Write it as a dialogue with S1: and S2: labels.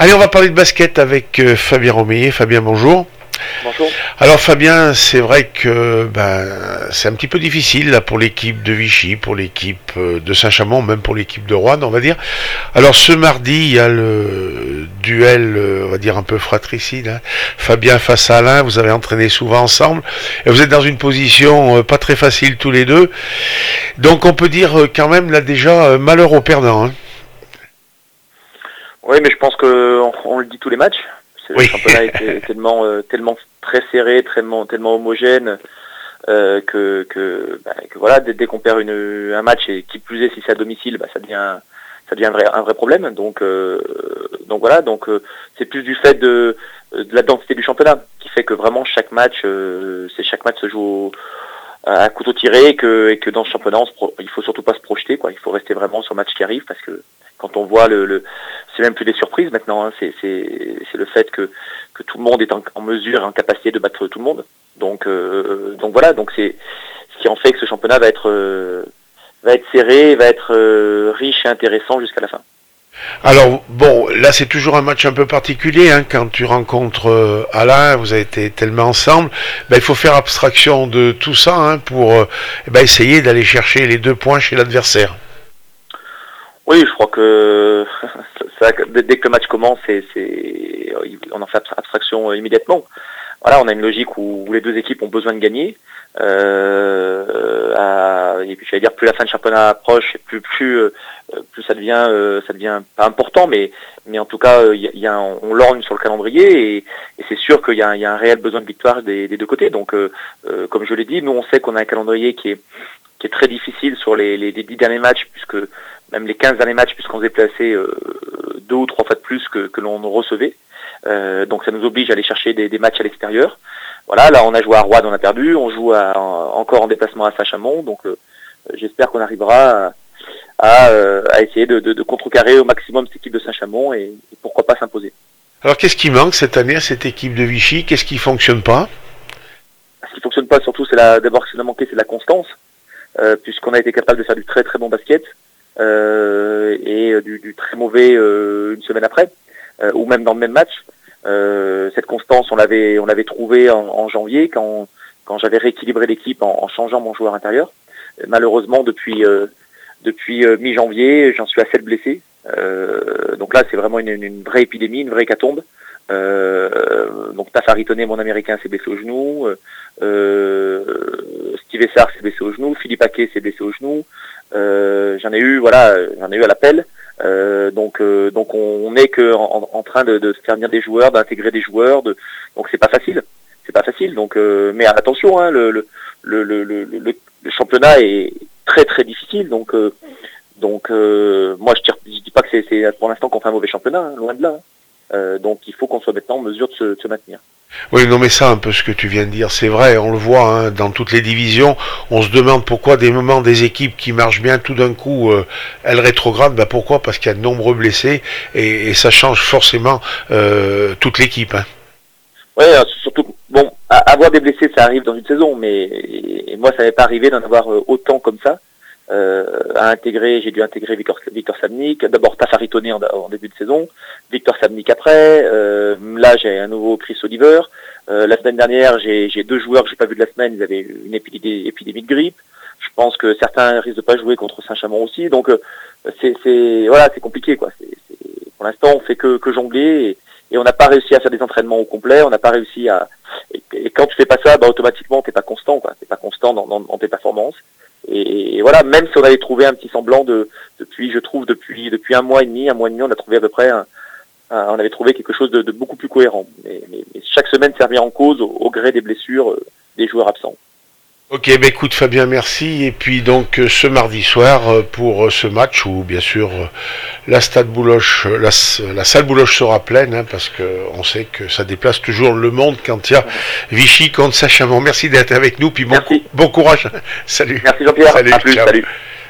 S1: Allez, on va parler de basket avec Fabien Romeillet. Fabien, bonjour.
S2: Bonjour.
S1: Alors Fabien, c'est vrai que c'est un petit peu difficile là pour l'équipe de Vichy, pour l'équipe de Saint-Chamond, même pour l'équipe de Roanne, on va dire. Alors ce mardi, il y a le duel, on va dire un peu fratricide, hein. Fabien face à Alain, vous avez entraîné souvent ensemble, et vous êtes dans une position pas très facile tous les deux. Donc on peut dire quand même là déjà malheur aux perdants, hein.
S2: Oui, mais je pense qu'on le dit tous les matchs.
S1: Oui.
S2: Le championnat est tellement très serré, tellement homogène que voilà, dès qu'on perd un match, et qui plus est si c'est à domicile, ça devient un vrai problème. Donc voilà, c'est plus du fait de la densité du championnat qui fait que vraiment chaque match se joue à couteau tiré, et que dans ce championnat il faut surtout pas se projeter, quoi. Il faut rester vraiment sur le match qui arrive, parce que quand on voit c'est même plus des surprises maintenant, hein. C'est le fait que tout le monde est en mesure, en capacité de battre tout le monde. Donc voilà, donc c'est ce qui en fait que ce championnat va être serré, va être riche et intéressant jusqu'à la fin.
S1: Alors bon, là c'est toujours un match un peu particulier, hein, quand tu rencontres Alain, vous avez été tellement ensemble, il faut faire abstraction de tout ça, hein, pour essayer d'aller chercher les 2 points chez l'adversaire.
S2: Oui, je crois que dès que le match commence, on en fait abstraction immédiatement. Voilà, on a une logique où les deux équipes ont besoin de gagner. Et puis j'allais dire, plus la fin de championnat approche, plus ça devient pas important, mais en tout cas on lorgne sur le calendrier, et c'est sûr qu'il y a un réel besoin de victoire des deux côtés. Donc comme je l'ai dit, nous on sait qu'on a un calendrier qui est très difficile sur les 10 derniers matchs, puisque même les 15 derniers matchs, puisqu'on se déplaçait 2 ou 3 fois de plus que l'on recevait. Donc ça nous oblige à aller chercher des matchs à l'extérieur. Voilà, là on a joué à Roanne, on a perdu, on joue encore en déplacement à Saint-Chamond, donc j'espère qu'on arrivera à essayer de contrecarrer au maximum cette équipe de Saint-Chamond, et pourquoi pas s'imposer.
S1: Alors qu'est-ce qui manque cette année à cette équipe de Vichy? Qu'est-ce qui fonctionne pas?
S2: Ce qui fonctionne pas surtout, d'abord ce qui nous a manqué, c'est de la constance, puisqu'on a été capable de faire du très très bon basket, et du très mauvais une semaine après, ou même dans le même match. Cette constance, on l'avait trouvée en janvier, quand j'avais rééquilibré l'équipe en changeant mon joueur intérieur. Malheureusement, depuis mi-janvier, j'en suis à 7 blessés. Donc là, c'est vraiment une vraie épidémie, une vraie hécatombe. Donc Tafari Toney, mon américain, s'est blessé au genou. Steve Essar s'est blessé au genou. Philippe Haquet s'est blessé au genou. J'en ai eu à l'appel. Donc on n'est que en train de faire venir des joueurs, d'intégrer des joueurs, donc c'est pas facile. Donc mais attention, hein, le championnat est très très difficile. Donc moi je dis pas que c'est pour l'instant qu'on fait un mauvais championnat, hein, loin de là. Donc il faut qu'on soit maintenant en mesure de se maintenir.
S1: Oui, non, mais ça, un peu ce que tu viens de dire, c'est vrai, on le voit, hein, dans toutes les divisions, on se demande pourquoi des équipes qui marchent bien, tout d'un coup, elles rétrogradent. Pourquoi? Parce qu'il y a de nombreux blessés, et ça change forcément toute l'équipe, hein.
S2: Oui, surtout, bon, avoir des blessés, ça arrive dans une saison, mais moi, ça n'avait pas arrivé d'en avoir autant comme ça. J'ai dû intégrer Victor Sabnik, d'abord Tafari Toney en début de saison, Victor Sabnik après, là j'ai un nouveau Chris Oliver, la semaine dernière j'ai 2 joueurs que j'ai pas vu de la semaine, ils avaient une épidémie de grippe. Je pense que certains risquent de pas jouer contre Saint-Chamond aussi, donc c'est compliqué, quoi. Pour l'instant on fait que jongler, et on n'a pas réussi à faire des entraînements au complet, on n'a pas réussi et quand tu fais pas ça, automatiquement t'es pas constant, quoi. T'es pas constant dans tes performances. Et voilà, même si on avait trouvé un petit semblant depuis un mois et demi, on a trouvé à peu près on avait trouvé quelque chose de beaucoup plus cohérent. Mais chaque semaine ça revient en cause au gré des blessures des joueurs absents.
S1: Ok, écoute Fabien, merci. Et puis donc ce mardi soir, pour ce match où bien sûr la salle Bouloche sera pleine, hein, parce que on sait que ça déplace toujours le monde quand il y a Vichy contre Saint-Chamond. Merci d'être avec nous, puis bon courage. Salut.
S2: Merci Jean-Pierre.
S1: Salut,
S2: à plus,
S1: ciao.
S2: salut.